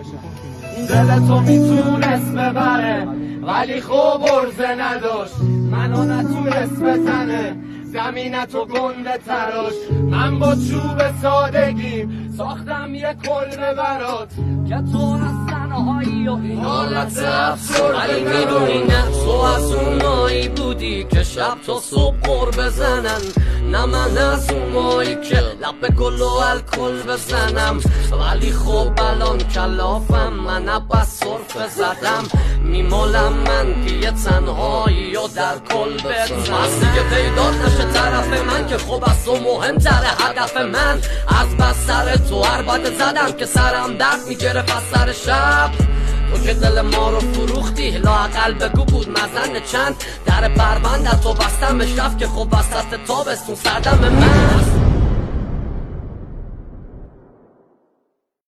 دل تو میتونست ببره ولی خوب عرضه نداشت، منو نتونست بزنه زمینتو گنده تراش. من با چوب سادگیم ساختم یه کلبه برات که تو از تنهایی و این حالت افسرده، ولی میدونی نه تو از اونایی بودی که شب تا صبح قر بزنن، نه من از اونایی که لب گل و الکل بزنم. ولی خب الان کلافم، من بس صرفه زدم، میمالم من که یه تنهایی و در کل بزنم. از دیگه پیدات نشه طرف من که خب از تو مهمتره هدف من. از بس سر تو عربده زدم که سرم درد میگرفت از سر شب. تو که دل ما رو فروختی لااقل بگو بود مزن چند. در پرونده تو بستم شف که خب وسط تابستون سردم من.